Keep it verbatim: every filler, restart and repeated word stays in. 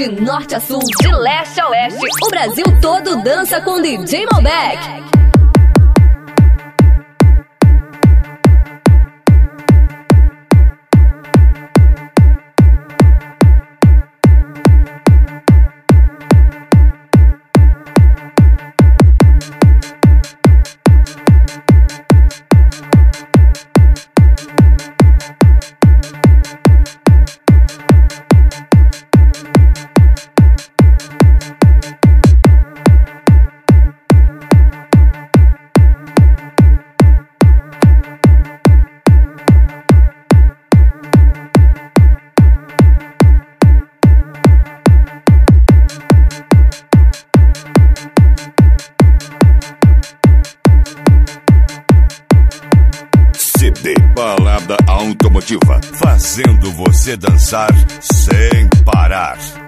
De norte a sul, de leste a oeste, o Brasil todo dança com D J Malbec. C D Balada Automotiva, fazendo você dançar sem parar.